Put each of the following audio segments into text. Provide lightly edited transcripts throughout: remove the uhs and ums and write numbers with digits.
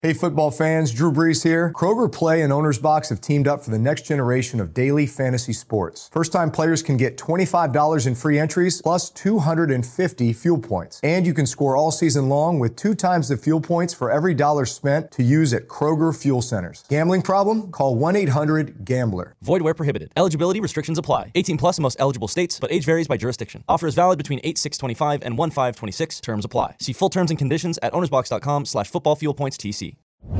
Hey football fans, Drew Brees here. Kroger Play and Owner's Box have teamed up for the next generation of daily fantasy sports. First-time players can get $25 in free entries plus 250 fuel points. And you can score all season long with 2 times the fuel points for every dollar spent to use at Kroger Fuel Centers. Gambling problem? Call 1-800-GAMBLER. Void where prohibited. Eligibility restrictions apply. 18 plus in most eligible states, but age varies by jurisdiction. Offer is valid between 8/6/25 and 1/5/26. Terms apply. See full terms and conditions at ownersbox.com/footballfuelpointstc.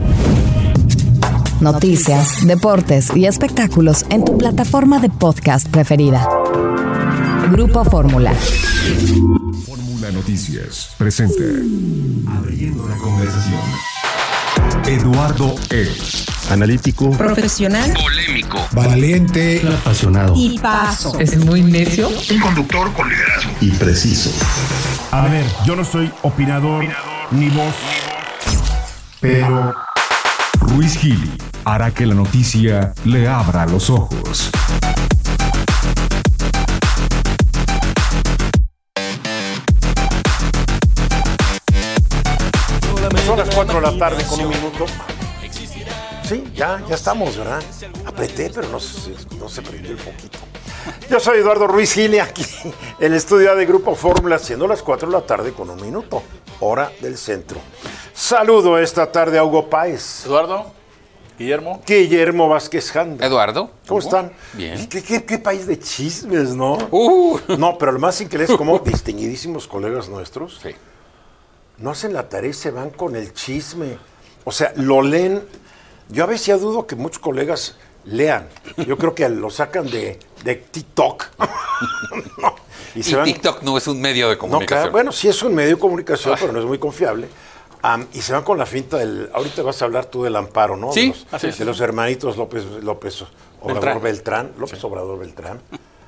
Noticias, deportes y espectáculos en tu plataforma de podcast preferida. Grupo Fórmula. Fórmula Noticias presenta Abriendo la conversación. Eduardo E. Analítico, profesional, polémico, valiente, apasionado y paso. Es muy necio. Un conductor con liderazgo y preciso. A ver, yo no soy opinador, ni voz, pero Ruiz Gili hará que la noticia le abra los ojos. Son las 4 de la tarde con un minuto. Sí, ya estamos, ¿verdad? Apreté, pero no se prendió el foquito. Yo soy Eduardo Ruiz Gili, aquí en el estudio de Grupo Fórmula, siendo las 4 de la tarde con un minuto, hora del centro. Saludo esta tarde a Hugo Páez. Eduardo, Guillermo Vázquez Janda. Eduardo. ¿Cómo están? Bien. ¿Qué país de chismes, ¿no? No, pero lo más increíble es como distinguidísimos colegas nuestros Sí. no hacen la tarea y se van con el chisme. O sea, lo leen. Yo a veces ya dudo que muchos colegas lean. Yo creo que lo sacan de TikTok. No. Y TikTok no es un medio de comunicación. No, claro, bueno, sí es un medio de comunicación, pero no es muy confiable. Y se van con la finta del... Ahorita vas a hablar tú del amparo, ¿no? Sí, de los hermanitos López Obrador Beltrán. López Obrador Beltrán.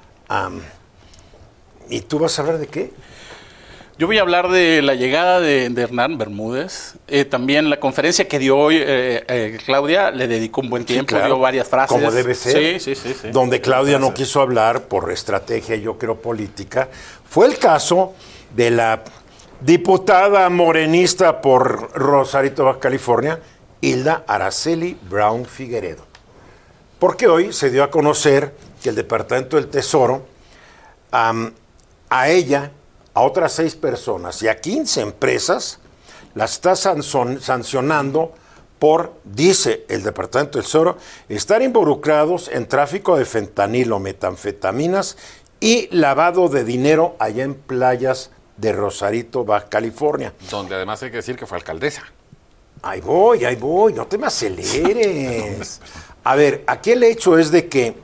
¿Y tú vas a hablar de qué? Yo voy a hablar de la llegada de Hernán Bermúdez. También la conferencia que dio hoy Claudia le dedicó un buen tiempo, claro, dio varias frases. Como debe ser. Sí. Donde Claudia no quiso hablar por estrategia, yo creo, política. Fue el caso de la diputada morenista por Rosarito, Baja California, Hilda Araceli Brown Figueredo. Porque hoy se dio a conocer que el Departamento del Tesoro a ella, a otras 6 personas y a 15 empresas las está sancionando por, dice el Departamento del Tesoro, estar involucrados en tráfico de fentanilo, metanfetaminas y lavado de dinero allá en playas de Rosarito, Baja California. Donde además hay que decir que fue alcaldesa. Ahí voy, no te me aceleres. A ver, aquí el hecho es de que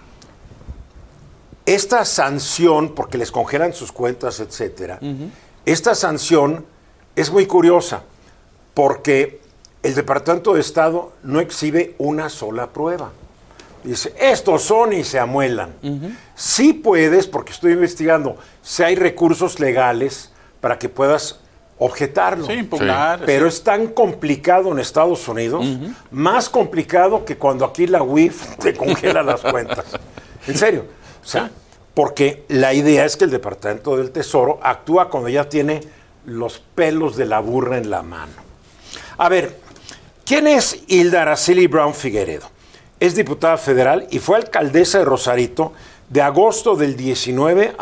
esta sanción, porque les congelan sus cuentas, etcétera, esta sanción es muy curiosa, porque el Departamento de Estado no exhibe una sola prueba. Dice, estos son y se amuelan. Sí puedes, porque estoy investigando, si hay recursos legales para que puedas objetarlo. Sí, impugnar. Pero es tan complicado en Estados Unidos, más complicado que cuando aquí la UIF te congela las cuentas. En serio. O sea, porque la idea es que el Departamento del Tesoro actúa cuando ya tiene los pelos de la burra en la mano. A ver, ¿quién es Hilda Araceli Brown Figueredo? Es diputada federal y fue alcaldesa de Rosarito de octubre del 19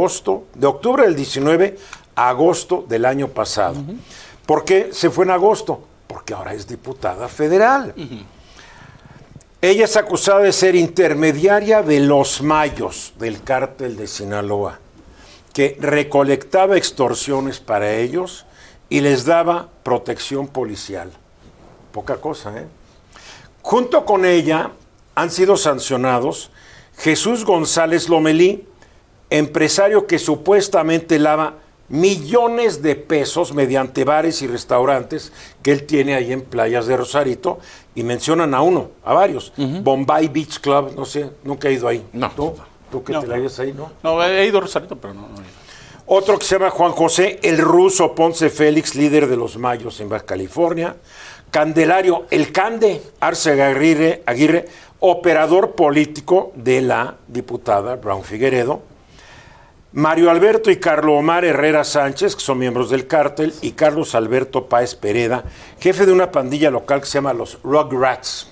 a agosto del año pasado. ¿Por qué se fue en agosto? Porque ahora es diputada federal. Ella es acusada de ser intermediaria de los Mayos del cártel de Sinaloa, que recolectaba extorsiones para ellos y les daba protección policial. Poca cosa, ¿eh? Junto con ella han sido sancionados Jesús González Lomelí, empresario que supuestamente lava millones de pesos mediante bares y restaurantes que él tiene ahí en playas de Rosarito, y mencionan a varios. Bombay Beach Club, no sé, nunca he ido ahí. No. ¿Tú que te la llevas ahí, no? No, he ido a Rosarito, pero no he ido. Otro que se llama Juan José el Ruso Ponce Félix, líder de los Mayos en Baja California. Candelario el Cande Arce Aguirre, operador político de la diputada Brown Figueredo. Mario Alberto y Carlos Omar Herrera Sánchez, que son miembros del cártel, y Carlos Alberto Páez Pereda, jefe de una pandilla local que se llama los Rugrats.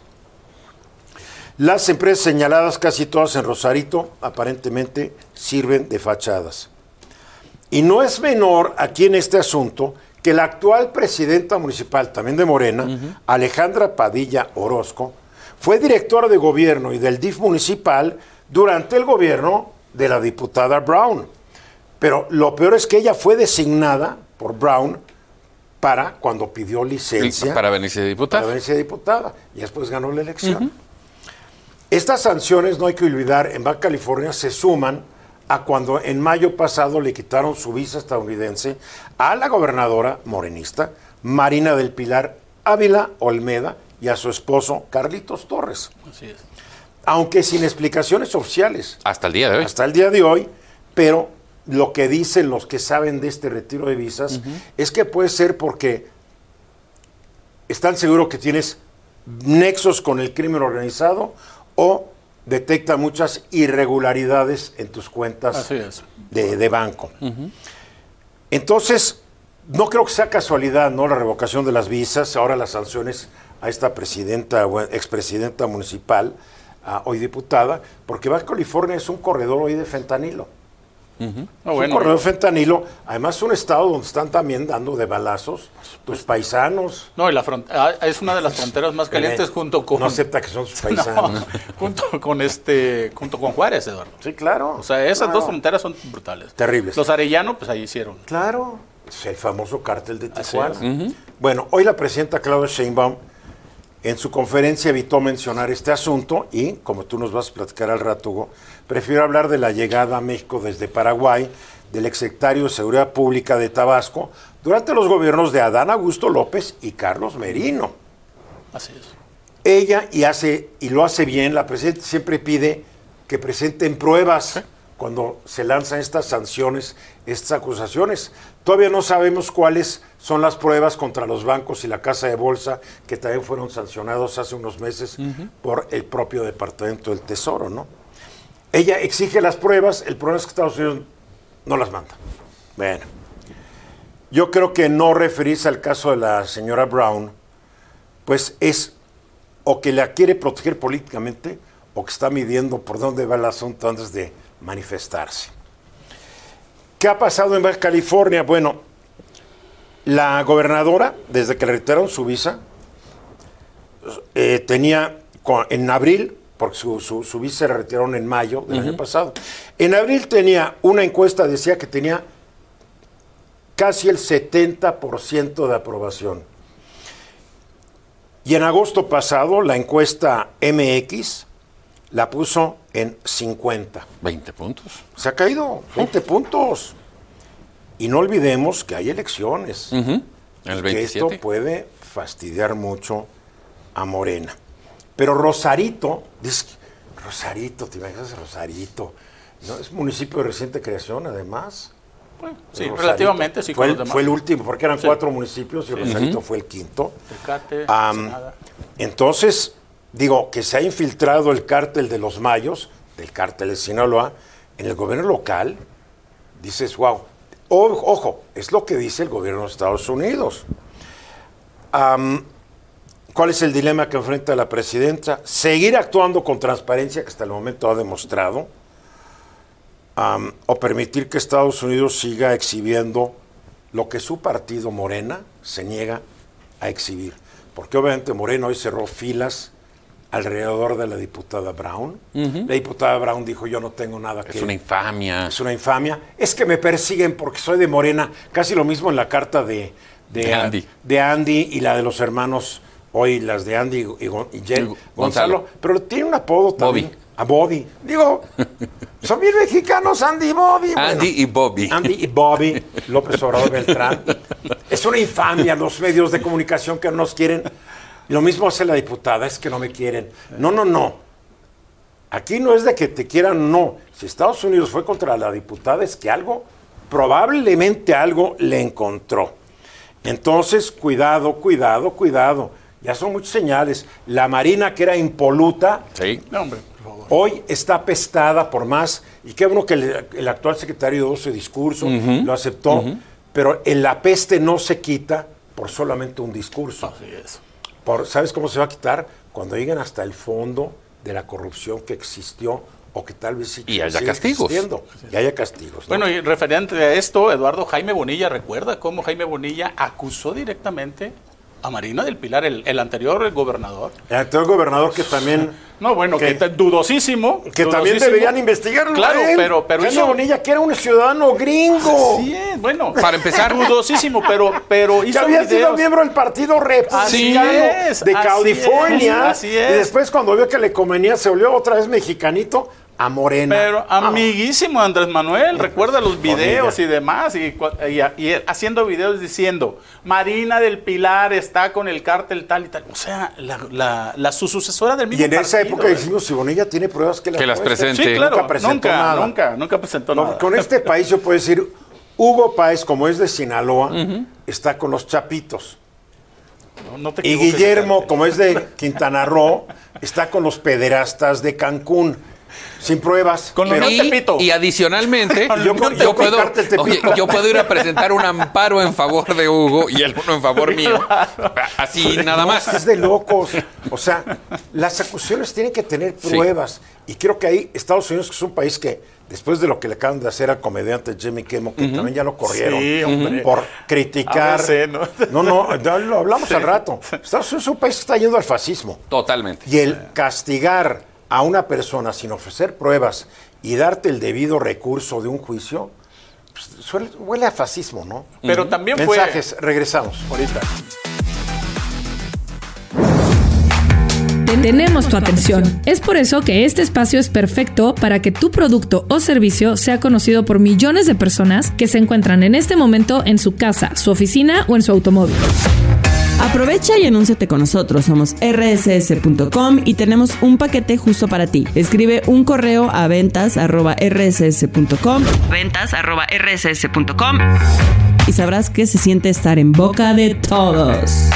Las empresas señaladas, casi todas en Rosarito, aparentemente sirven de fachadas. Y no es menor aquí en este asunto que la actual presidenta municipal, también de Morena, Alejandra Padilla Orozco, fue directora de gobierno y del DIF municipal durante el gobierno de la diputada Brown. Pero lo peor es que ella fue designada por Brown para cuando pidió licencia. Para venirse diputada. Para venirse diputada. Y después ganó la elección. Estas sanciones, no hay que olvidar, en Baja California se suman a cuando en mayo pasado le quitaron su visa estadounidense a la gobernadora morenista Marina del Pilar Ávila Olmeda y a su esposo Carlitos Torres. Así es. Aunque sin explicaciones oficiales. Hasta el día de hoy. Hasta el día de hoy, pero lo que dicen los que saben de este retiro de visas es que puede ser porque están seguros que tienes nexos con el crimen organizado o detecta muchas irregularidades en tus cuentas de banco. Entonces, no creo que sea casualidad, ¿no? La revocación de las visas, ahora las sanciones a esta presidenta o expresidenta municipal, hoy diputada, porque Baja California es un corredor hoy de fentanilo. Un corredor de fentanilo, además es un estado donde están también dando de balazos tus paisanos. No, y es una de las fronteras más calientes junto con... No acepta que son sus paisanos. No, junto con Juárez, Eduardo. Sí, claro. O sea, esas dos fronteras son brutales. Terribles. Los Arellano, pues ahí hicieron. Claro. Es el famoso cártel de Tijuana. Bueno, hoy la presidenta Claudia Sheinbaum en su conferencia evitó mencionar este asunto y, como tú nos vas a platicar al rato, Hugo, prefiero hablar de la llegada a México desde Paraguay del exsecretario de Seguridad Pública de Tabasco durante los gobiernos de Adán Augusto López y Carlos Merino. Así es. Ella, y lo hace bien, la presidenta siempre pide que presenten pruebas cuando se lanzan estas sanciones, estas acusaciones. Todavía no sabemos cuáles son las pruebas contra los bancos y la Casa de Bolsa, que también fueron sancionados hace unos meses por el propio Departamento del Tesoro, ¿no? Ella exige las pruebas, el problema es que Estados Unidos no las manda. Bueno, yo creo que no referirse al caso de la señora Brown, pues es o que la quiere proteger políticamente o que está midiendo por dónde va el asunto antes de manifestarse. ¿Qué ha pasado en Baja California? Bueno, la gobernadora, desde que le retiraron su visa, tenía en abril, porque su visa se la retiraron en mayo del año pasado, en abril tenía una encuesta, decía que tenía casi el 70% de aprobación. Y en agosto pasado, la encuesta MX la puso en 50. 20 puntos. Se ha caído 20 puntos. Y no olvidemos que hay elecciones. El 27. Que esto puede fastidiar mucho a Morena. Pero Rosarito, te imaginas Rosarito, ¿no? Es municipio de reciente creación, además. Bueno, sí, relativamente sí. Fue el último, porque eran 4 municipios y Rosarito fue el quinto. Tecate, entonces, digo, que se ha infiltrado el cártel de los Mayos, del cártel de Sinaloa, en el gobierno local, dices, wow. Ojo, es lo que dice el gobierno de Estados Unidos. ¿Cuál es el dilema que enfrenta la presidenta? Seguir actuando con transparencia, que hasta el momento ha demostrado, o permitir que Estados Unidos siga exhibiendo lo que su partido Morena se niega a exhibir. Porque obviamente Morena hoy cerró filas alrededor de la diputada Brown. La diputada Brown dijo, yo no tengo nada que... Es una infamia. Es una infamia. Es que me persiguen porque soy de Morena. Casi lo mismo en la carta de Andy y la de los hermanos, hoy las de Andy y Gonzalo. Pero tiene un apodo también. Bobby. A Bobby. Digo, son bien mexicanos, Andy y Bobby. Andy y Bobby. Andy y Bobby, López Obrador Beltrán. Es una infamia los medios de comunicación que no nos quieren. Lo mismo hace la diputada, es que no me quieren. No. Aquí no es de que te quieran, no. Si Estados Unidos fue contra la diputada, es que probablemente algo le encontró. Entonces, cuidado. Ya son muchas señales. La Marina, que era impoluta, Sí. No, hombre, por favor. hoy está apestada por más. Y qué bueno que el actual secretario dio ese discurso, lo aceptó. Pero la peste no se quita por solamente un discurso. Así es. ¿Sabes cómo se va a quitar? Cuando lleguen hasta el fondo de la corrupción que existió o que tal vez sí Y haya sigue castigos. existiendo. Y haya castigos. ¿no? Bueno, y referente a esto, Eduardo, Jaime Bonilla, ¿recuerda cómo Jaime Bonilla acusó directamente a Marina del Pilar, el anterior gobernador? El actual gobernador que también... No, bueno, que dudosísimo. Que también deberían investigarlo. Claro, a él. pero Jaime hizo... Bonilla, que era un ciudadano gringo. Sí, bueno. Para empezar. Dudosísimo, pero Que hizo había sido videos. miembro del Partido Republicano es, de así California. es, así es. Y después, cuando vio que le convenía, se volvió otra vez mexicanito a Morena. Pero amiguísimo Andrés Manuel, recuerda los videos Bonilla. y demás, y haciendo videos diciendo, Marina del Pilar está con el cártel tal y tal. O sea, su sucesora del mismo Y en esa partido, época decimos, si Bonilla tiene pruebas que las presente. Sí, claro, Nunca presentó nada. nunca presentó No, nada. con este país yo puedo decir, Hugo Páez, como es de Sinaloa, está con los chapitos. No te Y equivoques, Guillermo, fíjate. como es de Quintana Roo, está con los pederastas de Cancún. Sin pruebas. Con los pero- de Tepito. Y adicionalmente, Yo puedo, picarte Tepito. oye, yo puedo ir a presentar un amparo en favor de Hugo y el uno en favor mío. Así nada No, más. es de locos. O sea, las acusaciones tienen que tener pruebas. Y creo que ahí Estados Unidos, que es un país que, después de lo que le acaban de hacer al comediante Jimmy Kimmel, que también ya lo corrieron Sí, hombre. por criticar. ABC, ¿no? No, ya lo hablamos al rato. Estados Unidos es un país que está yendo al fascismo. Totalmente. Y el castigar a una persona sin ofrecer pruebas y darte el debido recurso de un juicio, pues, huele a fascismo, ¿no? Pero también fue... Mensajes, regresamos. Ahorita. Tenemos tu atención. Es por eso que este espacio es perfecto para que tu producto o servicio sea conocido por millones de personas que se encuentran en este momento en su casa, su oficina o en su automóvil. Aprovecha y anúnciate con nosotros. Somos rss.com y tenemos un paquete justo para ti. Escribe un correo a ventas@rss.com. ventas@rss.com. Y sabrás que se siente estar en boca de todos.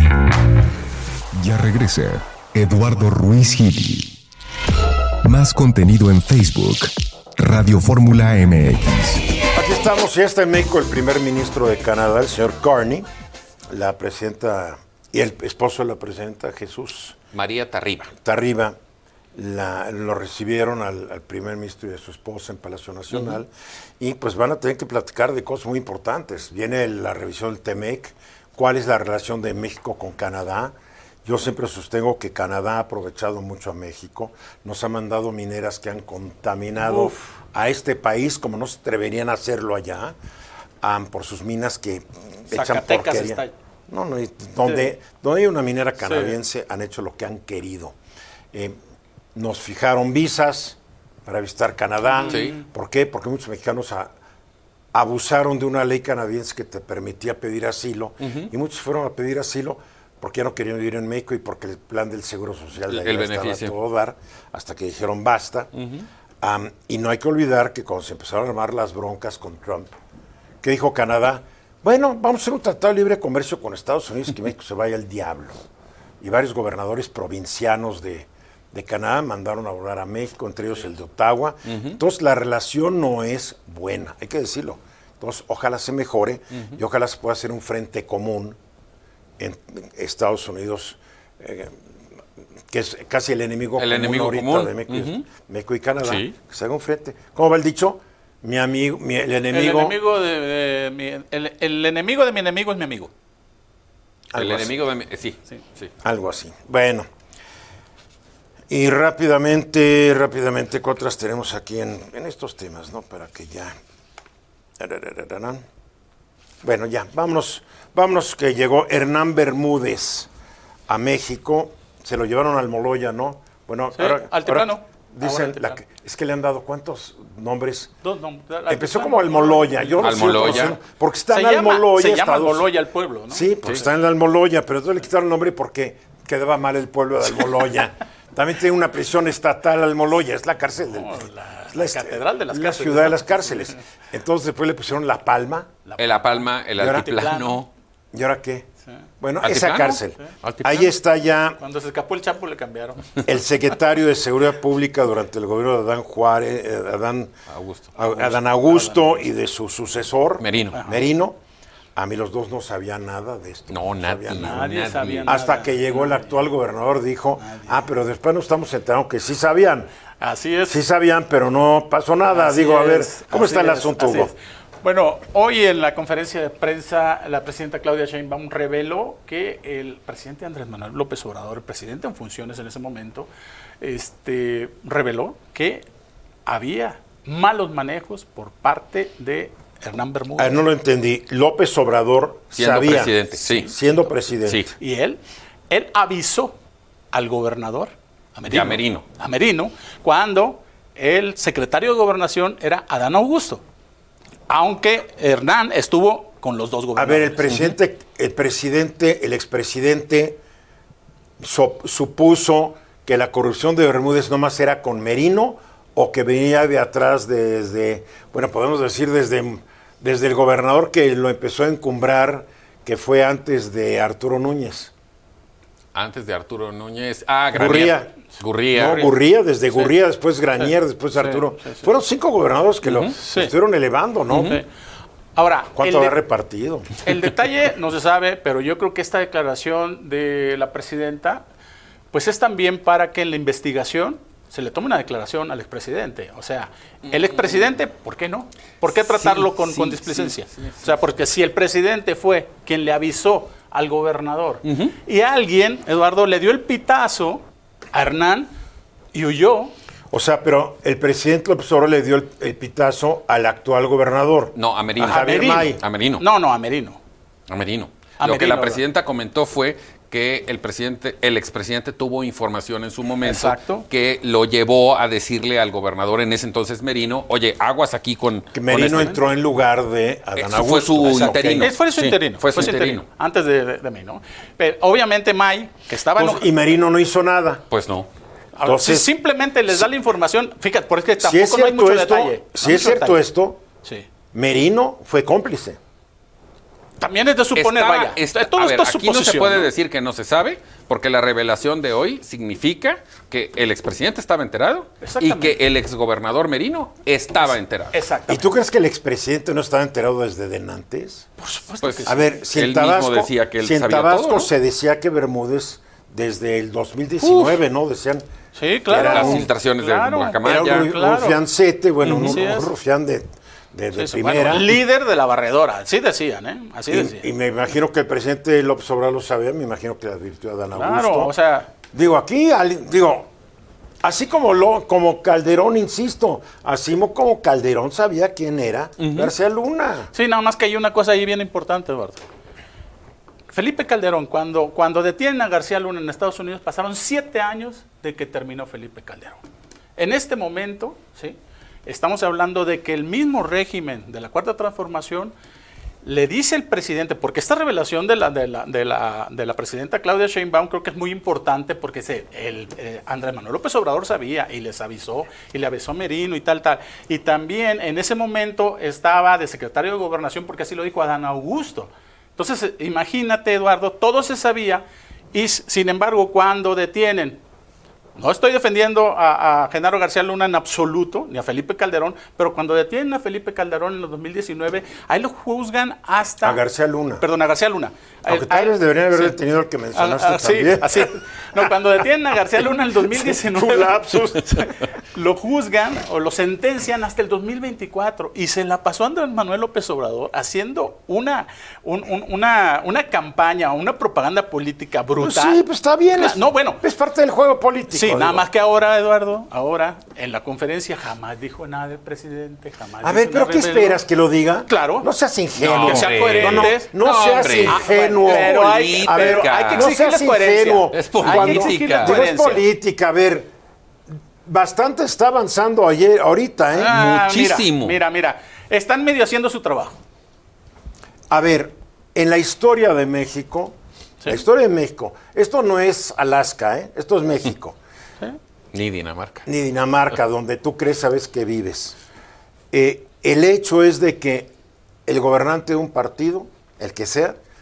Ya regresa Eduardo Ruiz Gili. Más contenido en Facebook, Radio Fórmula MX. Aquí estamos, ya está en México el primer ministro de Canadá, el señor Carney, la presidenta y el esposo de la presidenta, Jesús María Tarriba. Tarriba, lo recibieron al primer ministro y a su esposa en Palacio Nacional y pues van a tener que platicar de cosas muy importantes. Viene la revisión del TEMEC, cuál es la relación de México con Canadá. Yo siempre sostengo que Canadá ha aprovechado mucho a México, nos ha mandado mineras que han contaminado a este país como no se atreverían a hacerlo allá, por sus minas que echan Zacatecas porquería. está... No, y donde hay una minera canadiense han hecho lo que han querido. Nos fijaron visas para visitar Canadá. Sí. ¿Por qué? Porque muchos mexicanos abusaron de una ley canadiense que te permitía pedir asilo y muchos fueron a pedir asilo porque ya no querían vivir en México y porque el plan del Seguro Social de allá El estaba beneficio. a todo dar, hasta que dijeron basta. Y no hay que olvidar que cuando se empezaron a armar las broncas con Trump, ¿qué dijo Canadá? Bueno, vamos a hacer un tratado de libre comercio con Estados Unidos y que México se vaya al diablo. Y varios gobernadores provincianos de Canadá mandaron a volar a México, entre ellos el de Ottawa. Entonces la relación no es buena, hay que decirlo. Entonces ojalá se mejore y ojalá se pueda hacer un frente común en Estados Unidos, que es casi el enemigo común de México y Canadá, Sí. que se haga un frente. ¿Cómo va el dicho? El enemigo El enemigo de mi enemigo es mi amigo. El Algo así. enemigo de mi... Sí. Algo así. Bueno. Y rápidamente, ¿qué otras tenemos aquí en estos temas, no? Para que ya... Bueno, ya, vámonos, que llegó Hernán Bermúdez a México. Se lo llevaron al Moloya, ¿no? Bueno, Sí, Altiplano. Dicen, Altiplano. es que le han dado ¿cuántos nombres? Altiplano. Empezó como Almoloya. Yo lo sigo Almoloya. conociendo, porque está Se en llama Almoloya. Almoloya el pueblo, ¿no? Sí, pues está en la Almoloya, pero entonces le quitaron el nombre porque quedaba mal el pueblo de Almoloya. También tiene una prisión estatal Almoloya, es la cárcel del... la catedral de las la cárceles. ciudad de las cárceles. Entonces después le pusieron La Palma. La Palma, el ¿Y ahora? altiplano. ¿Y ahora qué? Sí. Bueno, Altiplano, esa cárcel. sí. Altiplano. Ahí está ya. Cuando se escapó el Chapo le cambiaron. El secretario de Seguridad Pública durante el gobierno de Adán Juárez, Adán Augusto y de su sucesor, Merino. A mí los dos no sabían nada de esto. No, Nadie sabía Hasta nada. que llegó el actual gobernador, dijo, pero después nos estamos enterando que sí sabían. Así es. Sí sabían, pero no pasó nada. Así Digo, a ver, es, ¿cómo así está el es, asunto, así Hugo? es. Bueno, hoy en la conferencia de prensa, la presidenta Claudia Sheinbaum reveló que el presidente Andrés Manuel López Obrador, el presidente en funciones en ese momento, reveló que había malos manejos por parte de Hernán Bermúdez. No lo entendí. López Obrador siendo sabía. Presidente, sí. Siendo presidente. Sí. Y él avisó al gobernador, a Merino, cuando el secretario de Gobernación era Adán Augusto. Aunque Hernán estuvo con los dos A gobernadores. ver, el expresidente supuso que la corrupción de Bermúdez nomás era con Merino o que venía de atrás podemos decir desde el gobernador que lo empezó a encumbrar, que fue antes de Arturo Núñez. Antes de Arturo Núñez. Gurría. No, Gurría, desde Gurría, después Granier, después Arturo. Sí. Fueron 5 gobernadores que lo estuvieron elevando, ¿no? Sí. Ahora, ¿cuánto ha repartido? El detalle no se sabe, pero yo creo que esta declaración de la presidenta, pues es también para que en la investigación se le tome una declaración al expresidente. O sea, el expresidente, ¿por qué no? ¿Por qué tratarlo con displicencia? O sea, porque si el presidente fue quien le avisó al gobernador y alguien, Eduardo, le dio el pitazo a Hernán y huyó. O sea, pero el presidente López Obrador le dio el pitazo al actual gobernador. No, a Merino. A Javier May. A Merino. No, a Merino. A Merino. A Lo que la Merino, presidenta comentó fue que el expresidente tuvo información en su momento que lo llevó a decirle al gobernador en ese entonces Merino, oye, aguas aquí con... Que Merino entró en lugar de Adán Augusto. Fue su interino. Fue su interino. Fue su interino. Antes de mí, ¿no? Pero obviamente May, que estaba... y Merino no hizo nada. Pues no. Entonces, si simplemente les da la información, fíjate, porque tampoco no hay mucho detalle. Si es cierto esto, Merino fue cómplice. También es de suponer, todo esto es aquí no se suposición, puede decir que no se sabe, porque la revelación de hoy significa que el expresidente estaba enterado y que el exgobernador Merino estaba enterado. Exacto. ¿Y tú crees que el expresidente no estaba enterado desde antes? Por supuesto Pues, que sí. A ver, si él en Tabasco, mismo decía que él sabía Tabasco todo, ¿no? se decía que Bermúdez desde el 2019, ¿no? Decían sí, claro. Las filtraciones de Guacamaya. era un rufiancete, un rufián de primera. Bueno, líder de la barredora, así decían, ¿eh? Así decían. Y me imagino que el presidente López Obrador lo sabía, me imagino que le advirtió a Adán Augusto. Claro, o sea... Así como Calderón, insisto, así como Calderón sabía quién era García Luna. Sí, nada más que hay una cosa ahí bien importante, Eduardo. Felipe Calderón, cuando detienen a García Luna en Estados Unidos, pasaron 7 años de que terminó Felipe Calderón. En este momento, ¿sí?, estamos hablando de que el mismo régimen de la Cuarta Transformación le dice al presidente, porque esta revelación de la presidenta Claudia Sheinbaum creo que es muy importante, porque Andrés Manuel López Obrador sabía y les avisó, y le avisó a Merino y tal. Y también en ese momento estaba de secretario de Gobernación, porque así lo dijo Adán Augusto. Entonces, imagínate, Eduardo, todo se sabía y, sin embargo, cuando detienen, no estoy defendiendo a Genaro García Luna en absoluto, ni a Felipe Calderón, pero cuando detienen a Felipe Calderón en el 2019, ahí lo juzgan hasta... A García Luna. Perdón, a García Luna. Aunque tal vez deberían haber detenido al que mencionaste también. Sí, así. No, cuando detienen a García Luna en el 2019, lo juzgan o lo sentencian hasta el 2024 y se la pasó Andrés Manuel López Obrador haciendo una campaña, una propaganda política brutal. Pues sí, pues está bien. Es parte del juego político. Sí, nada más que ahora, Eduardo, en la conferencia jamás dijo nada el presidente, jamás. A ver, ¿pero qué esperas? ¿Que lo diga? Claro. No seas ingenuo. Que sean coherentes. No seas ingenuo. Pero hay que exigirles coherencia. Es política. Es política. A ver, bastante está avanzando ahorita, ¿eh? Muchísimo. Mira. Están medio haciendo su trabajo. A ver, en la historia de México... ¿Sí? La historia de México. Esto no es Alaska, ¿eh? Esto es México. ¿Sí? Ni Dinamarca. Ni Dinamarca, donde tú crees, sabes que vives. El hecho es de que el gobernante de un partido, el que sea,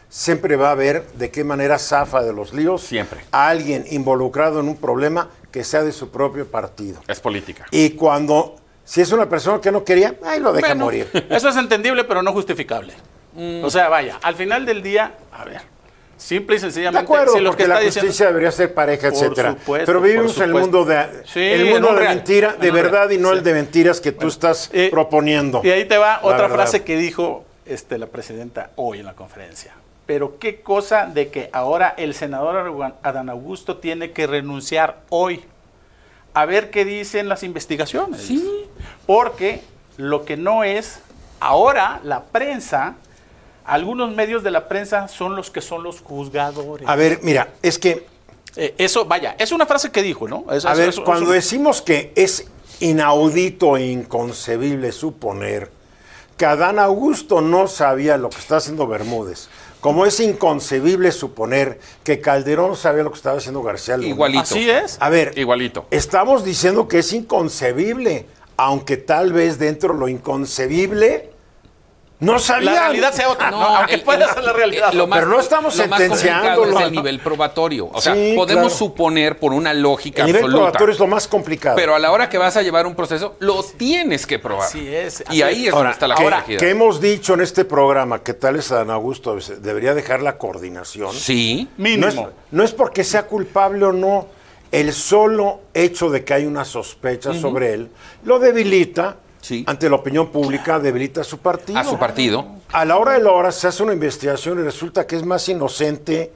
siempre va a haber de qué manera zafa de los líos Siempre. a alguien involucrado en un problema que sea de su propio partido. Es política. Y cuando, si es una persona que no quería, ahí lo deja morir. Eso es entendible, pero no justificable. O sea, vaya, al final del día, a ver, simple y sencillamente, De acuerdo, si lo porque que la está justicia diciendo, debería ser pareja, Por etcétera. supuesto, Pero vivimos por en el mundo de Sí, el en mundo un de real, mentira, de en un verdad real, y no sí. el de mentiras que tú estás proponiendo. Y ahí te va La otra verdad. frase que dijo la presidenta hoy en la conferencia. Pero qué cosa de que ahora el senador Adán Augusto tiene que renunciar hoy. A ver qué dicen las investigaciones. Sí. Porque lo que no es, ahora la prensa, algunos medios de la prensa son los que son los juzgadores. A ver, mira, es que... eso, vaya, es una frase que dijo, ¿no? Cuando decimos que es inaudito e inconcebible suponer que Adán Augusto no sabía lo que está haciendo Bermúdez, como es inconcebible suponer que Calderón sabía lo que estaba haciendo García Luna. Igualito. Así es. A ver, igualito. Estamos diciendo que es inconcebible, aunque tal vez dentro de lo inconcebible no sabían. La realidad sea otra, ¿no? Aunque pueda ser la realidad. Pero no estamos sentenciando. Es el nivel probatorio. O sea, Sí, podemos claro. suponer por una lógica El nivel absoluta. probatorio es lo más complicado. Pero a la hora que vas a llevar un proceso, lo tienes que probar. Así es. Y ahí es donde está la complejidad. Que hemos dicho en este programa que tal es Adán Augusto debería dejar la coordinación. Sí. Mínimo. No es porque sea culpable o no. El solo hecho de que hay una sospecha sobre él lo debilita. Sí. Ante la opinión pública, debilita a su partido. A su partido. A la hora de la hora se hace una investigación y resulta que es más inocente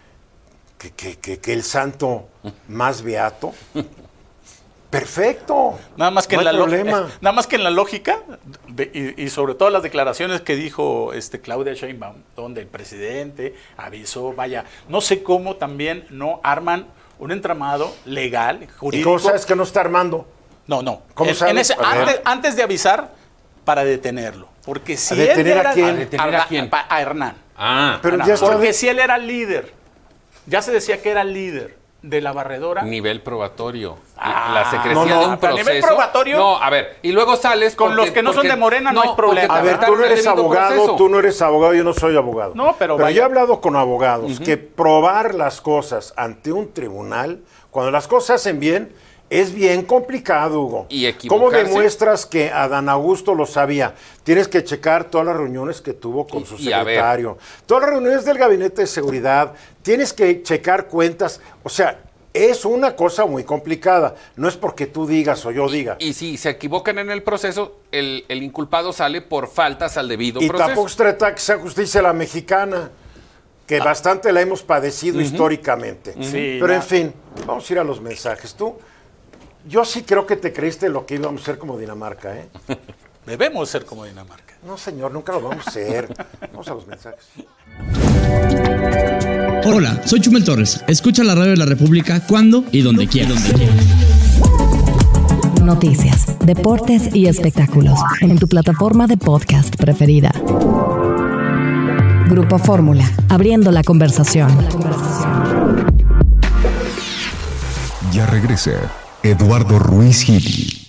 que el santo más beato. Perfecto. Nada más que, no en hay la problema. nada más que en la lógica, y sobre todo las declaraciones que dijo Claudia Sheinbaum, donde el presidente avisó, vaya, no sé cómo también no arman un entramado legal, jurídico. ¿Y cómo sabes que no está armando? No. ¿Cómo sabes? Antes de avisar, para detenerlo. Porque si ¿A detener él a era, quién? ¿A detener a quién? A Hernán. Pero Hernán. ya está Porque si él era líder, ya se decía que era líder de la barredora. Nivel probatorio. La secrecía no, de un pero a proceso. nivel probatorio. No, a ver, y luego sales Con los que no son de Morena no hay problema. A ver, tú no eres abogado, yo no soy abogado. No, pero yo vaya. he hablado con abogados que probar las cosas ante un tribunal, cuando las cosas se hacen bien, es bien complicado, Hugo. Y ¿Cómo equivocarse. demuestras que Adán Augusto lo sabía? Tienes que checar todas las reuniones que tuvo con su y a ver. secretario, todas las reuniones del gabinete de seguridad, tienes que checar cuentas, o sea, es una cosa muy complicada, no es porque tú digas o yo diga. Y si se equivocan en el proceso, el inculpado sale por faltas al debido Y proceso. tampoco se trata que sea justicia la mexicana, que bastante la hemos padecido históricamente. Sí, pero en fin, vamos a ir a los mensajes. Yo sí creo que te creíste lo que íbamos a ser como Dinamarca, ¿eh? Debemos ser como Dinamarca. No, señor, nunca lo vamos a ser. Vamos a los mensajes. Hola, soy Chumel Torres. Escucha la radio de la República cuando y donde quieras. Noticias, deportes y espectáculos en tu plataforma de podcast preferida. Grupo Fórmula, abriendo la conversación. Ya regresa Eduardo Ruiz Gili.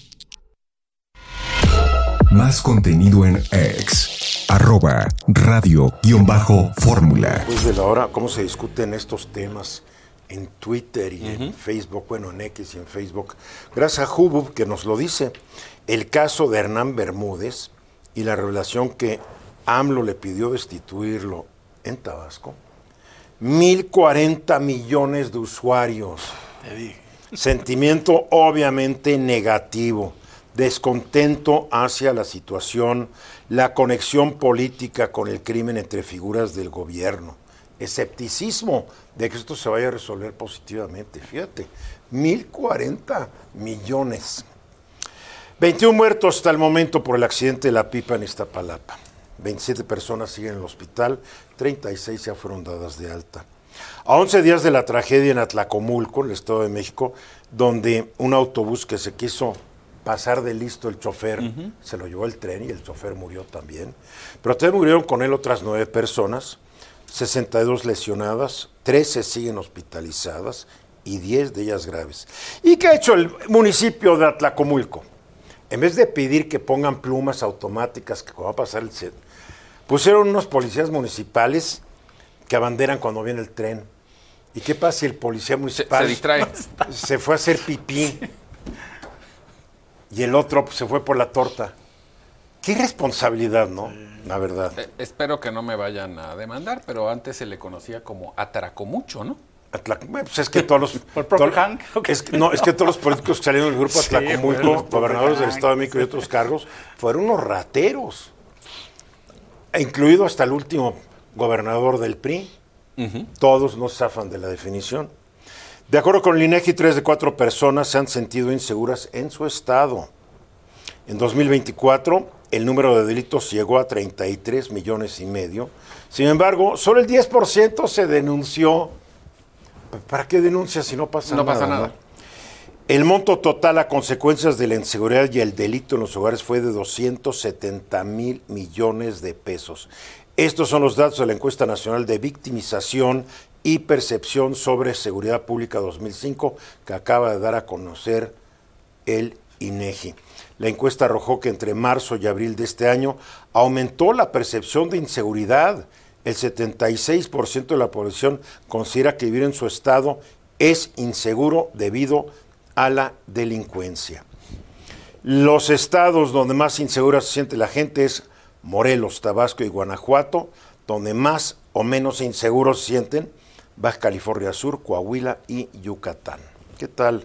Más contenido en X, @radio_fórmula. Después de la hora, ¿cómo se discuten estos temas en Twitter y en Facebook? Bueno, en X y en Facebook. Gracias a Hubub, que nos lo dice. El caso de Hernán Bermúdez y la revelación que AMLO le pidió destituirlo en Tabasco. 1,040 millones de usuarios. Te dije. Sentimiento obviamente negativo, descontento hacia la situación, la conexión política con el crimen entre figuras del gobierno, escepticismo de que esto se vaya a resolver positivamente. Fíjate, 1,040 millones. 21 muertos hasta el momento por el accidente de la pipa en Iztapalapa. 27 personas siguen en el hospital, 36 ya fueron dadas de alta. A 11 días de la tragedia en Atlacomulco, en el Estado de México, donde un autobús que se quiso pasar de listo el chofer, se lo llevó el tren y el chofer murió también. Pero también murieron con él otras 9 personas, 62 lesionadas, 13 siguen hospitalizadas y 10 de ellas graves. ¿Y qué ha hecho el municipio de Atlacomulco? En vez de pedir que pongan plumas automáticas, que va a pasar el set, pusieron unos policías municipales que abanderan cuando viene el tren. ¿Y qué pasa si el policía municipal se distrae? Se fue a hacer pipí y el otro pues, se fue por la torta? Qué irresponsabilidad, ¿no? La verdad. Espero que no me vayan a demandar, pero antes se le conocía como Atracomucho, ¿no? Pues es que todos los... ¿Por propio Hank? Es que todos los políticos que salieron del grupo Atlacomulco, gobernadores del Estado de México y otros cargos, fueron unos rateros. Incluido hasta el último gobernador del PRI. Todos no zafan de la definición. De acuerdo con el INEGI, 3 de 4 personas se han sentido inseguras en su estado. En 2024, el número de delitos llegó a 33 millones y medio. Sin embargo, solo el 10% se denunció. ¿Para qué denuncia si no pasa nada? No pasa nada. ¿No? El monto total a consecuencias de la inseguridad y el delito en los hogares fue de 270,000 millones de pesos. Estos son los datos de la Encuesta Nacional de Victimización y Percepción sobre Seguridad Pública 2005 que acaba de dar a conocer el INEGI. La encuesta arrojó que entre marzo y abril de este año aumentó la percepción de inseguridad. El 76% de la población considera que vivir en su estado es inseguro debido a la delincuencia. Los estados donde más insegura se siente la gente es Morelos, Tabasco y Guanajuato, donde más o menos inseguros se sienten Baja California Sur, Coahuila y Yucatán. ¿Qué tal?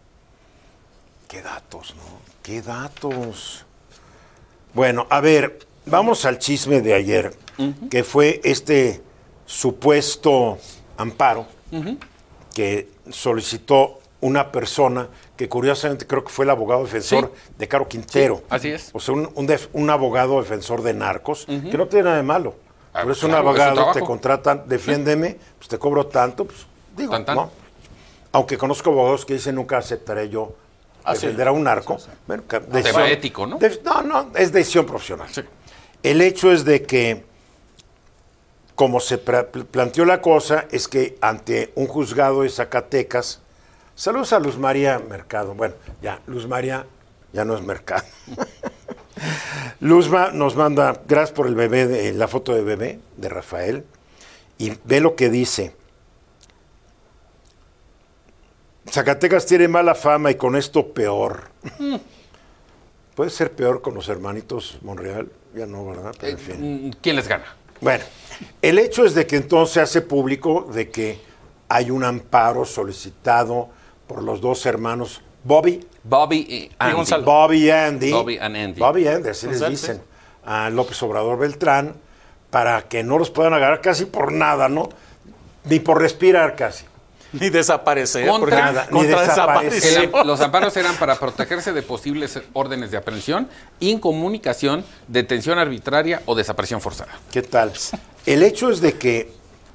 Qué datos, ¿no? Qué datos. Bueno, a ver, vamos al chisme de ayer, que fue este supuesto amparo que solicitó una persona que curiosamente creo que fue el abogado defensor de Caro Quintero. Sí, así es. O sea, un abogado defensor de narcos, que no tiene nada de malo. Pero es un claro, abogado, es te contratan, defiéndeme, pues te cobro tanto, pues digo, ¿no? Aunque conozco abogados que dicen nunca aceptaré yo defender a un narco. Sí. Bueno, tema ético, ¿no? No, es decisión profesional. Sí. El hecho es de que, como se planteó la cosa, es que ante un juzgado de Zacatecas, saludos a Luz María Mercado, bueno, ya, Luz María ya no es Mercado. Luzma nos manda, gracias por el bebé, la foto de bebé de Rafael, y ve lo que dice. Zacatecas tiene mala fama y con esto peor. ¿Puede ser peor con los hermanitos Monreal? Ya no, ¿verdad? Pero en fin. ¿Quién les gana? Bueno, el hecho es de que entonces se hace público de que hay un amparo solicitado por los dos hermanos Bobby y Andy. Bobby and Andy, así les dicen, a López Obrador Beltrán, para que no los puedan agarrar casi por nada, ¿no? Ni por respirar casi. Ni desaparecer. Contra desaparecer. Los amparos eran para protegerse de posibles órdenes de aprehensión, incomunicación, detención arbitraria o desaparición forzada. ¿Qué tal? El hecho es de que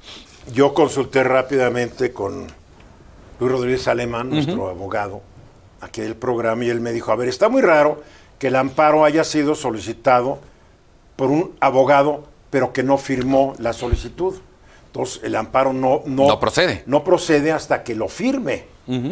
yo consulté rápidamente con Luis Rodríguez Alemán, nuestro abogado, aquí del programa, y él me dijo, a ver, está muy raro que el amparo haya sido solicitado por un abogado, pero que no firmó la solicitud. Entonces, el amparo no procede. No procede hasta que lo firme.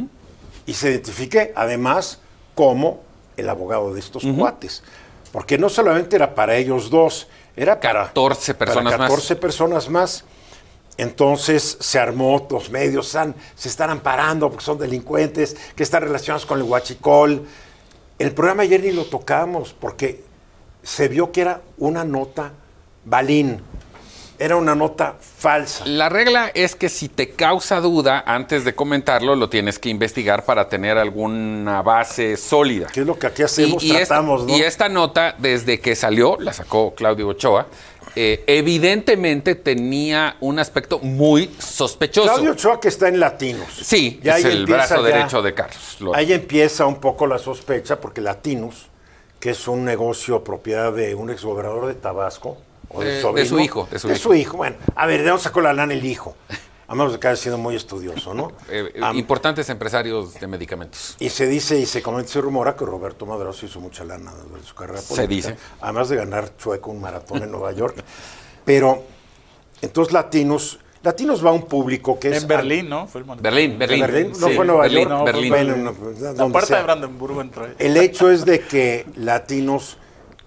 Y se identifique, además, como el abogado de estos cuates. Porque no solamente era para ellos dos, era para 14 personas más. Entonces se armó, los medios se están amparando porque son delincuentes, que están relacionados con el huachicol. El programa ayer ni lo tocamos porque se vio que era una nota balín, era una nota falsa. La regla es que si te causa duda, antes de comentarlo, lo tienes que investigar para tener alguna base sólida. ¿Qué es lo que aquí hacemos? Tratamos, ¿no? Y esta nota, desde que salió, la sacó Claudio Ochoa, evidentemente tenía un aspecto muy sospechoso. Claudio Ochoa, que está en Latinos. Sí, ya es el brazo derecho de Carlos. Ahí empieza un poco la sospecha, porque Latinos, que es un negocio propiedad de un exgobernador de Tabasco, o de su hijo. De su hijo. Bueno, a ver, ¿de dónde sacó la lana el hijo? A menos de que haya sido muy estudioso, ¿no? Importantes empresarios de medicamentos. Y se dice y se comenta, se rumora que Roberto Madrazo hizo mucha lana de su carrera política. Se dice. Además de ganar chueco un maratón en Nueva York. Pero, entonces Latinos va a un público que es... En Berlín, ¿no? Fue Berlín. No fue Nueva York. No, Berlín. La puerta de Brandenburgo entró ahí. El hecho es de que Latinos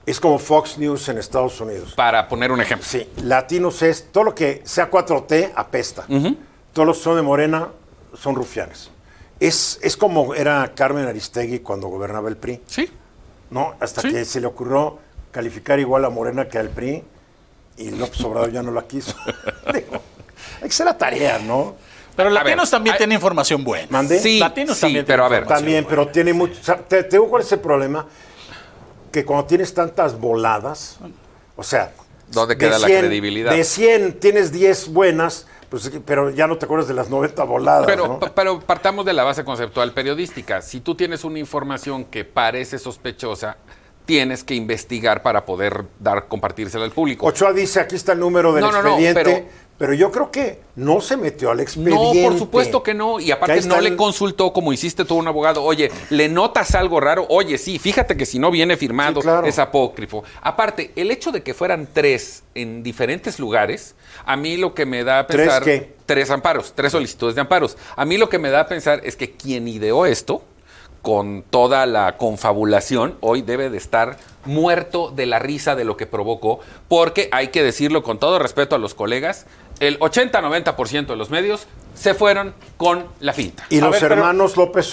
es como Fox News en Estados Unidos. Para poner un ejemplo. Sí, Latinos es todo lo que sea 4T apesta. Todos los que son de Morena son rufianes. Es como era Carmen Aristegui cuando gobernaba el PRI. Sí. ¿No? Hasta que se le ocurrió calificar igual a Morena que al PRI y López Obrador ya no la quiso. Digo, hay que hacer la tarea, ¿no? Pero Latinos también tiene información buena. ¿Mandé? Sí, Latinos sí, también pero a ver. También, pero tiene mucho... O sea, te digo cuál es el problema. Que cuando tienes tantas voladas, o sea... ¿Dónde queda la credibilidad? De 100 tienes 10 buenas, pues, pero ya no te acuerdas de las 90 voladas, ¿no? Pero partamos de la base conceptual periodística. Si tú tienes una información que parece sospechosa, tienes que investigar para poder compartírsela al público. Ochoa dice, aquí está el número del expediente, pero yo creo que no se metió al expediente. No, por supuesto que no. Y aparte no le consultó, como hiciste tú un abogado. Oye, ¿le notas algo raro? Oye, sí, fíjate que si no viene firmado, es apócrifo. Aparte, el hecho de que fueran 3 en diferentes lugares, a mí lo que me da a pensar... ¿3 qué? 3 amparos, 3 solicitudes de amparos. A mí lo que me da a pensar es que quien ideó esto, con toda la confabulación, hoy debe de estar muerto de la risa de lo que provocó, porque hay que decirlo con todo respeto a los colegas, el 80-90% de los medios se fueron con la finta. Y los hermanos López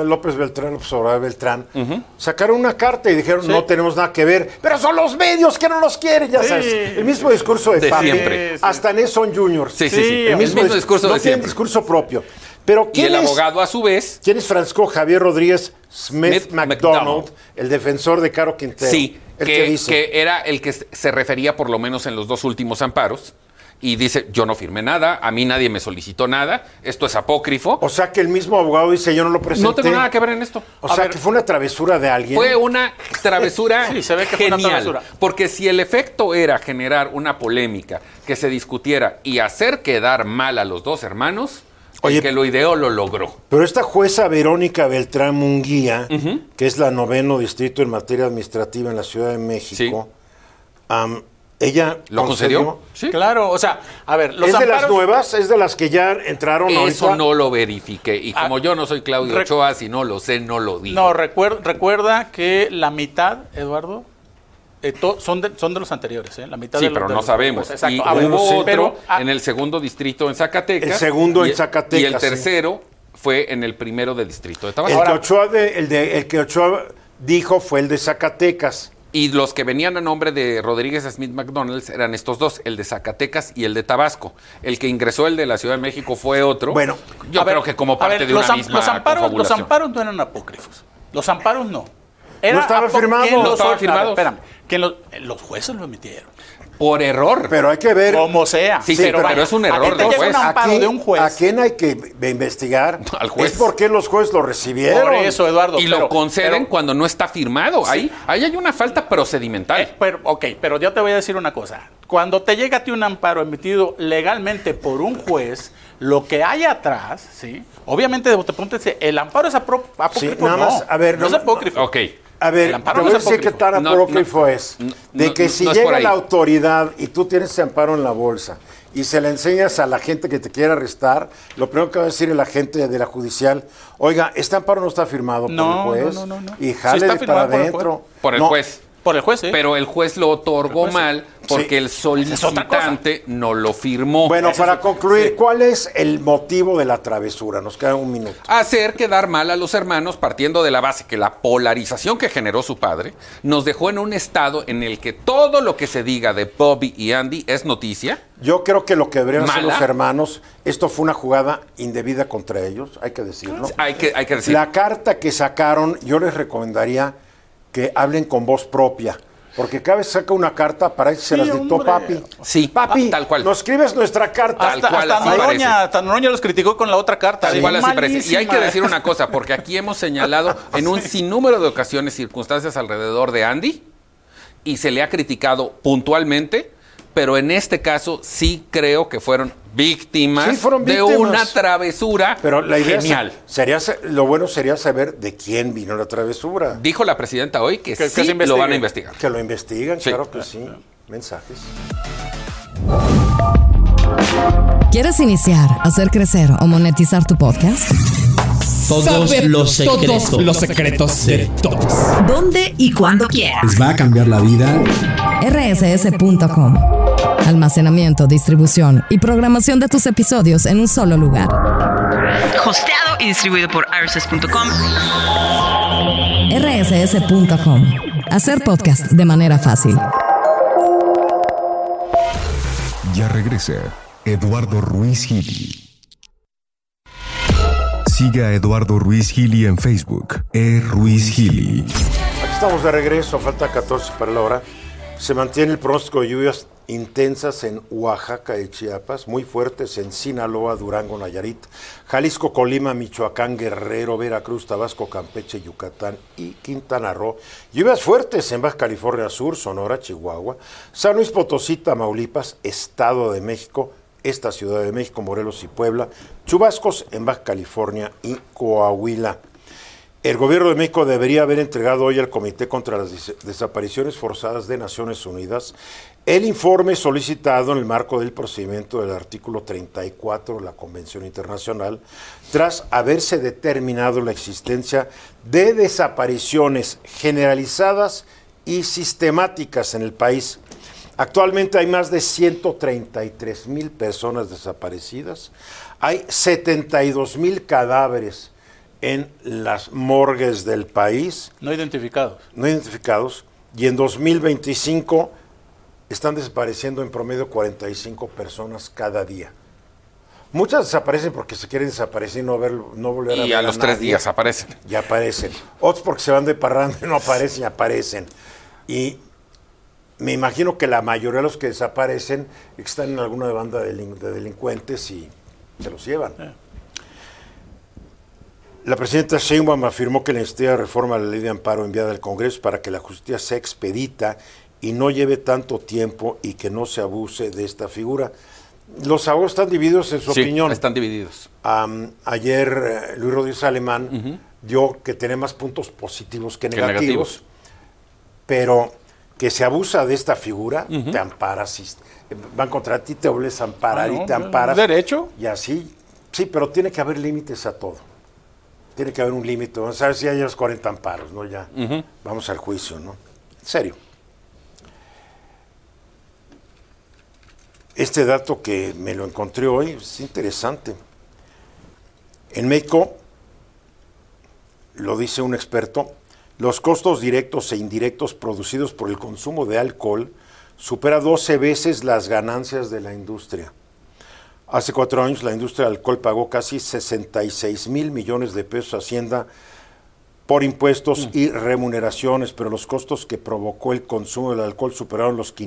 Beltrán, sacaron una carta y dijeron, no tenemos nada que ver, pero son los medios que no los quieren, ya sabes. El mismo discurso de Papi. Siempre. Hasta en eso son juniors. Sí. El mismo discurso de no siempre. tienen discurso propio. Pero y el abogado, a su vez... ¿Quién es Francisco Javier Rodríguez Smith McDonald, el defensor de Caro Quintero? Sí, que era el que se refería por lo menos en los 2 últimos amparos. Y dice, yo no firmé nada, a mí nadie me solicitó nada, esto es apócrifo. O sea que el mismo abogado dice, yo no lo presenté. No tengo nada que ver en esto. O sea que fue una travesura de alguien. Fue una travesura sí, se ve que genial. fue una travesura. Porque si el efecto era generar una polémica, que se discutiera y hacer quedar mal a los 2 hermanos... Oye, el que lo ideó lo logró. Pero esta jueza Verónica Beltrán Munguía, que es la 9º distrito en materia administrativa en la Ciudad de México, ella ¿lo concedió? Sí. Claro, o sea, a ver, los ¿Es de las nuevas? ¿Es de las que ya entraron Eso ahorita? no lo verifiqué. Y como yo no soy Claudio Ochoa, si no lo sé, no lo digo. No, recuerda que la mitad, Eduardo... son de los anteriores, la mitad sí, pero no sabemos. Exacto. Y hubo otro en el 2º distrito en Zacatecas. El segundo en Zacatecas. Y el tercero fue en el 1º de distrito de Tabasco. El que Ochoa dijo fue el de Zacatecas. Y los que venían a nombre de Rodríguez Smith McDonald eran estos 2, el de Zacatecas y el de Tabasco. El que ingresó, el de la Ciudad de México, fue otro. Bueno, yo creo que como parte de una misma confabulación. Los amparos no eran apócrifos. Los amparos no. No estaba firmado. No estaba firmado. Espérame, que los jueces lo emitieron. Por error. Pero hay que ver. Como sea. Sí, pero es un error del juez. Un amparo de un juez. ¿A quién hay que investigar? Al juez. Es porque los jueces lo recibieron. Por eso, Eduardo. Y lo conceden cuando no está firmado. Sí. Ahí hay una falta procedimental. Pero yo te voy a decir una cosa. Cuando te llega a ti un amparo emitido legalmente por un juez, lo que hay atrás, ¿sí? Obviamente te preguntas, ¿el amparo es apócrifo? Sí, nada más, a ver, no es apócrifo. Ok. A ver, te voy a decir qué tan apócrifo es. De que si llega la autoridad y tú tienes ese amparo en la bolsa y se le enseñas a la gente que te quiere arrestar, lo primero que va a decir el agente de la judicial, oiga, este amparo no está firmado por el juez. No. Y jale para adentro. Por el juez. Por el juez, ¿sí? Pero el juez lo otorgó mal porque el solicitante no lo firmó. Bueno, para concluir, ¿cuál es el motivo de la travesura? Nos queda un minuto. Hacer quedar mal a los hermanos partiendo de la base que la polarización que generó su padre nos dejó en un estado en el que todo lo que se diga de Bobby y Andy es noticia. Yo creo que lo que deberían hacer los hermanos, esto fue una jugada indebida contra ellos, hay que decirlo. Hay que decirlo. La carta que sacaron, yo les recomendaría que hablen con voz propia. Porque cada vez saca una carta, para eso se las dictó Papi. Sí, Papi, tal cual. Nos escribes nuestra carta. Hasta Noroña los criticó con la otra carta. Tal cual así parece. Y hay que decir una cosa, porque aquí hemos señalado en un sinnúmero de ocasiones circunstancias alrededor de Andy y se le ha criticado puntualmente, pero en este caso sí creo que fueron víctimas de una travesura. Pero la idea genial. Lo bueno sería saber de quién vino la travesura. Dijo la presidenta hoy que sí lo van a investigar. Que lo investigan, sí. Claro que sí. Mensajes. ¿Quieres iniciar, hacer crecer o monetizar tu podcast? todos los secretos. Todos los secretos de todos. ¿Dónde y cuando quieras? Les va a cambiar la vida. rss.com. Almacenamiento, distribución y programación de tus episodios en un solo lugar. Hosteado y distribuido por rss.com. rss.com. Hacer podcast de manera fácil. Ya regresa Eduardo Ruiz Gili. Siga a Eduardo Ruiz Gili en Facebook, Ruiz Gili. Aquí estamos de regreso, falta 14 para la hora. Se mantiene el pronóstico de lluvias intensas en Oaxaca y Chiapas, muy fuertes en Sinaloa, Durango, Nayarit, Jalisco, Colima, Michoacán, Guerrero, Veracruz, Tabasco, Campeche, Yucatán y Quintana Roo. Lluvias fuertes en Baja California Sur, Sonora, Chihuahua, San Luis Potosí, Tamaulipas, Estado de México, esta Ciudad de México, Morelos y Puebla, chubascos en Baja California y Coahuila. El gobierno de México debería haber entregado hoy al Comité contra las Desapariciones Forzadas de Naciones Unidas el informe solicitado en el marco del procedimiento del artículo 34 de la Convención Internacional, tras haberse determinado la existencia de desapariciones generalizadas y sistemáticas en el país. Actualmente hay más de 133,000 personas desaparecidas, hay 72,000 cadáveres en las morgues del país. No identificados. No identificados. Y en 2025 están desapareciendo en promedio 45 personas cada día. Muchas desaparecen porque se quieren desaparecer y no volver a ver. Y a los 3 días aparecen. Y aparecen. Otros porque se van de parranda y no aparecen y aparecen. Y me imagino que la mayoría de los que desaparecen están en alguna banda de delincuentes y se los llevan. La presidenta Sheinbaum afirmó que la necesidad de reforma a la ley de amparo enviada al Congreso para que la justicia sea expedita y no lleve tanto tiempo y que no se abuse de esta figura. Los abogados están divididos en su opinión. Están divididos. Ayer Luis Rodríguez Alemán dio que tiene más puntos positivos que negativos, pero que se abusa de esta figura, te amparas, van contra ti, te vuelves a amparar y te amparas. ¿Derecho? Y así, sí, pero tiene que haber límites a todo. Tiene que haber un límite. Vamos a ver si ya llevas 40 amparos, ¿no? Ya vamos al juicio, ¿no? En serio. Este dato que me lo encontré hoy es interesante. En México, lo dice un experto, los costos directos e indirectos producidos por el consumo de alcohol supera 12 veces las ganancias de la industria. Hace 4 años la industria del alcohol pagó casi 66,000 millones de pesos a Hacienda por impuestos y remuneraciones, pero los costos que provocó el consumo del alcohol superaron los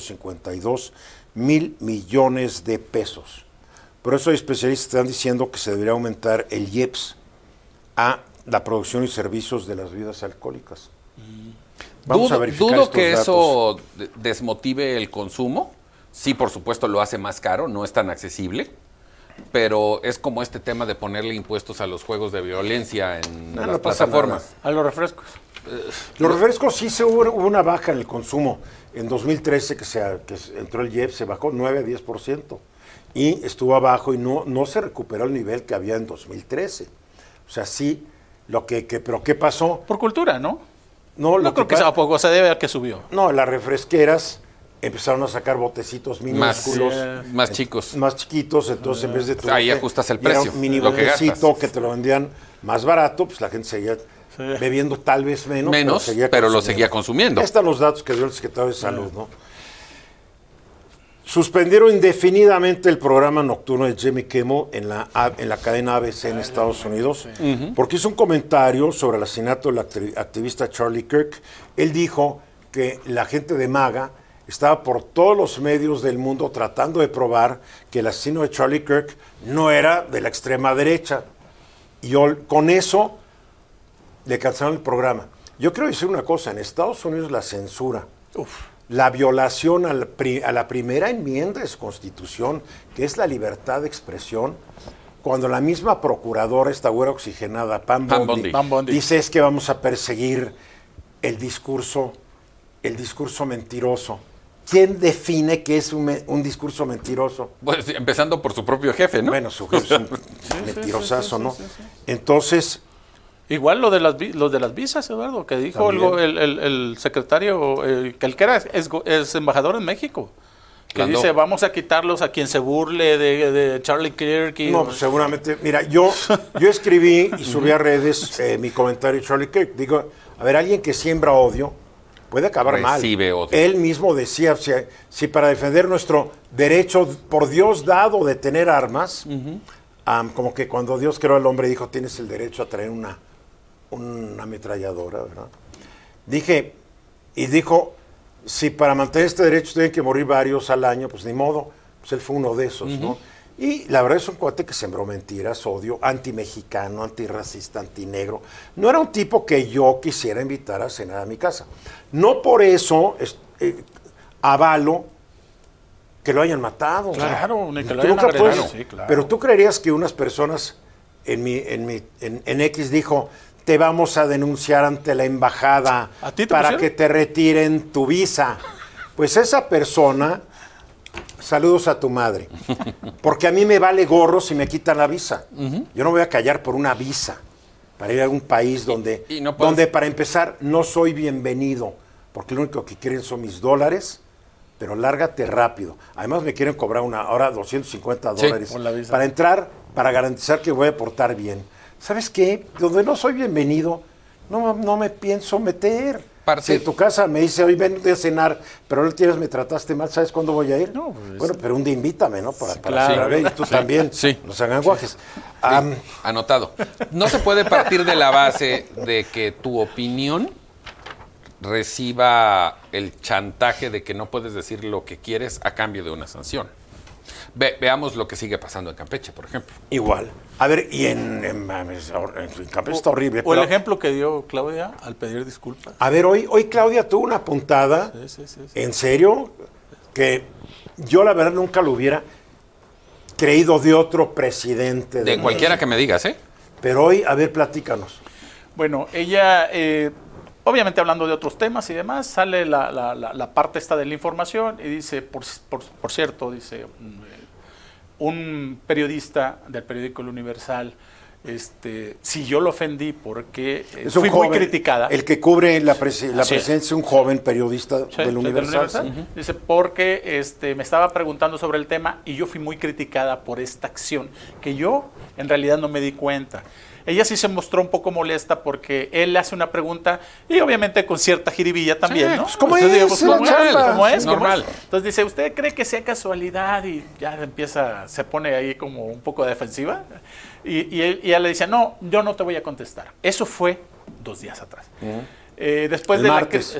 552,000 millones de pesos. Por eso hay especialistas que están diciendo que se debería aumentar el IEPS a la producción y servicios de las bebidas alcohólicas. Vamos a verificar dudo estos que datos. eso desmotive el consumo. Sí, por supuesto, lo hace más caro, no es tan accesible, pero es como este tema de ponerle impuestos a los juegos de violencia en las plataformas. A los refrescos. Los refrescos sí hubo una baja en el consumo. En 2013 que entró el IEPS se bajó 9 a 10% y estuvo abajo y no se recuperó el nivel que había en 2013. O sea, sí, pero ¿qué pasó? Por cultura, ¿no? No creo que a poco se debe a que subió. No, las refresqueras empezaron a sacar botecitos minúsculos. Más chicos. Más chiquitos, entonces en vez de... Ahí ajustas el precio. Era un mini botecito que te lo vendían más barato, pues la gente seguía bebiendo tal vez menos, pero lo seguía consumiendo. Ahí están los datos que dio el secretario de Salud, ¿no? Suspendieron indefinidamente el programa nocturno de Jimmy Kimmel en la cadena ABC en Estados Unidos porque hizo un comentario sobre el asesinato del activista Charlie Kirk. Él dijo que la gente de MAGA estaba por todos los medios del mundo tratando de probar que el asesino de Charlie Kirk no era de la extrema derecha. Y con eso le cancelaron el programa. Yo quiero decir una cosa, en Estados Unidos la censura, la violación a la primera enmienda de su Constitución, que es la libertad de expresión, cuando la misma procuradora, esta güera oxigenada, Pam Bondi, dice es que vamos a perseguir el discurso mentiroso. ¿quién define que es un discurso mentiroso? Pues empezando por su propio jefe, ¿no? Bueno, su jefe es un mentirosazo, ¿no? Entonces... Igual lo de las visas, Eduardo, que dijo el secretario, que el que era es embajador en México. Que dice, vamos a quitarlos a quien se burle de Charlie Kirk. No, pues seguramente. Mira, yo escribí y subí a redes mi comentario de Charlie Kirk. Digo, a ver, alguien que siembra odio puede acabar Recibe mal. odio. Él mismo decía, si para defender nuestro derecho por Dios dado de tener armas, como que cuando Dios creó al hombre dijo, tienes el derecho a tener una ametralladora, ¿verdad? Dijo, si para mantener este derecho tienen que morir varios al año, pues ni modo, pues él fue uno de esos, ¿no? Y la verdad es un cuate que sembró mentiras, odio, antimexicano, antirracista, antinegro. No era un tipo que yo quisiera invitar a cenar a mi casa. No por eso avalo que lo hayan matado. Claro, ni que lo hayan agredido. Sí, claro. Pero tú creerías que unas personas en X dijo, te vamos a denunciar ante la embajada para que te retiren tu visa. Pues esa persona, saludos a tu madre, porque a mí me vale gorro si me quitan la visa. Yo no voy a callar por una visa para ir a un país donde para empezar no soy bienvenido, porque lo único que quieren son mis dólares, pero lárgate rápido. Además me quieren cobrar ahora $250 para entrar, para garantizar que voy a portar bien. ¿Sabes qué? Donde no soy bienvenido, no me pienso meter. Si en tu casa me dice, hoy ven a cenar, pero el tienes me trataste mal, ¿sabes cuándo voy a ir? No, pues, bueno, pero un día invítame, ¿no? Para ver, y tú también, no se hagan guajes. Anotado. No se puede partir de la base de que tu opinión reciba el chantaje de que no puedes decir lo que quieres a cambio de una sanción. Veamos lo que sigue pasando en Campeche, por ejemplo. Igual. A ver, y en Campeche está horrible. O el ejemplo que dio Claudia al pedir disculpas. A ver, hoy Claudia tuvo una puntada, en serio, que yo la verdad nunca lo hubiera creído de otro presidente. De cualquiera que me digas, ¿eh? Pero hoy, a ver, platícanos. Bueno, ella... obviamente hablando de otros temas y demás, sale la parte esta de la información y dice, por cierto, dice, un periodista del periódico El Universal, si yo lo ofendí porque fui muy criticada. El que cubre la presidencia es un joven periodista del Universal. Dice, porque me estaba preguntando sobre el tema y yo fui muy criticada por esta acción, que yo en realidad no me di cuenta. Ella sí se mostró un poco molesta porque él le hace una pregunta y obviamente con cierta jiribilla también, ¿no? Pues ¿cómo es? Normal. Entonces dice, ¿usted cree que sea casualidad? Y ya se pone ahí como un poco defensiva. Y ella le dice, no, yo no te voy a contestar. Eso fue 2 días atrás. Después de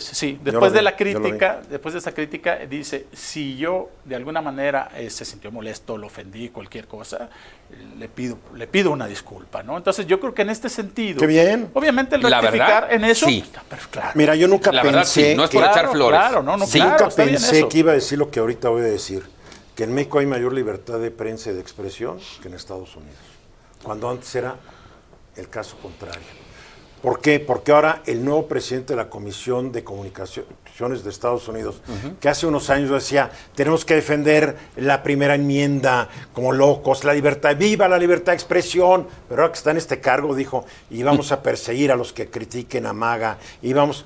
esa crítica dice, si yo de alguna manera se sintió molesto, lo ofendí, cualquier cosa, le pido una disculpa, ¿no? Entonces yo creo que en este sentido, qué bien. Obviamente el rectificar en eso, sí. Pero claro. Mira, yo nunca pensé, no es por echar flores. Nunca pensé que iba a decir lo que ahorita voy a decir, que en México hay mayor libertad de prensa y de expresión que en Estados Unidos, cuando antes era el caso contrario. ¿Por qué? Porque ahora el nuevo presidente de la Comisión de Comunicaciones de Estados Unidos, que hace unos años decía, tenemos que defender la primera enmienda como locos, la libertad, viva la libertad de expresión, pero ahora que está en este cargo dijo, y vamos a perseguir a los que critiquen a MAGA, y vamos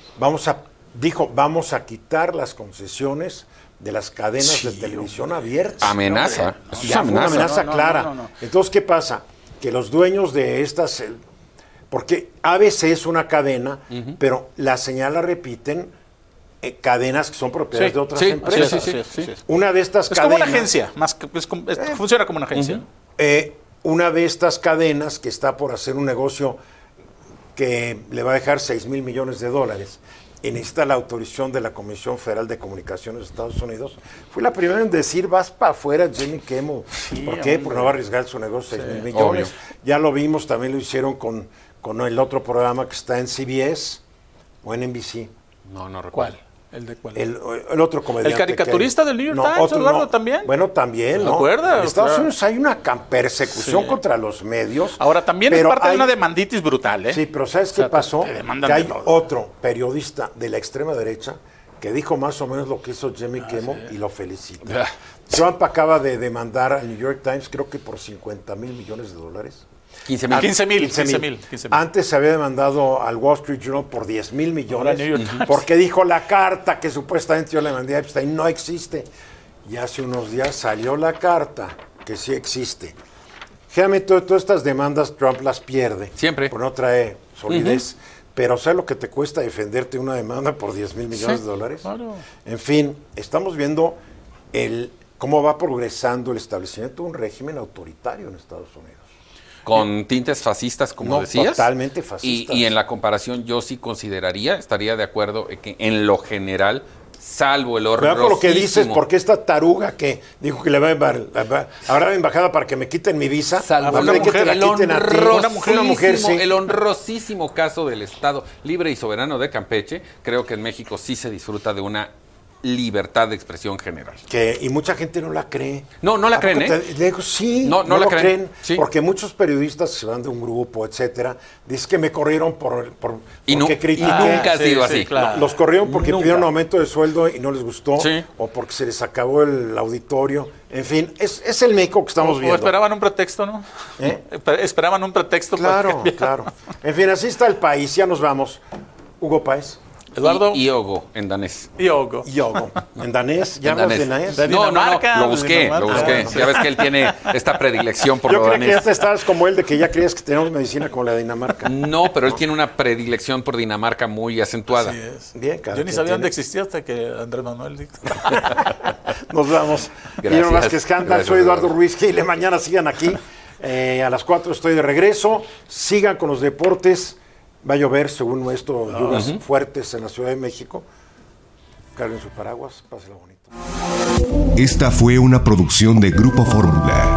a quitar las concesiones de las cadenas de televisión abiertas. Amenaza. Fue una amenaza clara. No. Entonces, ¿qué pasa? Que los dueños de estas... Porque ABC es una cadena, pero la señal la repiten cadenas que son propiedades de otras empresas. Sí. Una de estas cadenas... Es como una agencia, funciona como una agencia. Una de estas cadenas que está por hacer un negocio que le va a dejar $6,000 millones y necesita la autorización de la Comisión Federal de Comunicaciones de Estados Unidos, fue la primera en decir, vas para afuera, Jimmy Kimmel. ¿Por qué? Porque no va a arriesgar su negocio $6,000 millones. Obvio. Ya lo vimos, también lo hicieron con el otro programa que está en CBS o en NBC. No recuerdo. ¿Cuál? ¿El de cuál? El otro comediante. ¿El caricaturista del New York Times, Eduardo, también? Bueno, también, ¿no? ¿Recuerda? En Estados Unidos hay una persecución contra los medios. Ahora, también es parte de una demanditis brutal, ¿eh? Sí, pero ¿sabes qué pasó? Que hay otro periodista de la extrema derecha que dijo más o menos lo que hizo Jimmy Kimmel y lo felicita. Trump acaba de demandar al New York Times, creo que por $50 mil millones. 15 mil. Antes se había demandado al Wall Street Journal por $10 mil millones, porque dijo la carta que supuestamente yo le mandé a Epstein no existe. Y hace unos días salió la carta que sí existe. Generalmente todas estas demandas Trump las pierde. Siempre. Porque no trae solidez. Pero ¿sabes lo que te cuesta defenderte una demanda por $10 mil millones? Claro. En fin, estamos viendo cómo va progresando el establecimiento de un régimen autoritario en Estados Unidos. Con tintes fascistas, como decías. Totalmente fascistas. Y en la comparación yo sí estaría de acuerdo en que en lo general, salvo el horror. Con lo que dices, porque esta taruga que dijo que le va a habrá embajada para que me quiten mi visa, salvo una mujer, sí. El honrosísimo caso del Estado libre y soberano de Campeche, creo que en México sí se disfruta de una libertad de expresión general. Y mucha gente no la cree. No la creen, ¿eh? Le digo, sí, no la lo creen. Sí. Porque muchos periodistas se van de un grupo, etcétera, dicen que me corrieron porque critiqué. Y nunca ha sido así. Claro. Los corrieron porque pidieron un aumento de sueldo y no les gustó, o porque se les acabó el auditorio. En fin, es el México que estamos viendo. O esperaban un pretexto, ¿no? Esperaban un pretexto. Claro. En fin, así está el país. Ya nos vamos. Hugo Páez. Eduardo. Iogo, en danés. Iogo. ¿En danés? ¿Ya hablas de danés? No, lo busqué. Ya ves que él tiene esta predilección por lo danés. Yo creo que ya estabas como él, de que ya creías que tenemos medicina como la de Dinamarca. No, pero él tiene una predilección por Dinamarca muy acentuada. Así es. Bien, yo ni sabía dónde existía hasta que Andrés Manuel dijo. Nos vamos. Gracias. Más que escándalo. Soy Eduardo Ruiz Gil. Mañana sigan aquí. A las 4 estoy de regreso. Sigan con los deportes. Va a llover, según esto, lluvias fuertes en la Ciudad de México. Carguen su paraguas, pásenlo bonito. Esta fue una producción de Grupo Fórmula.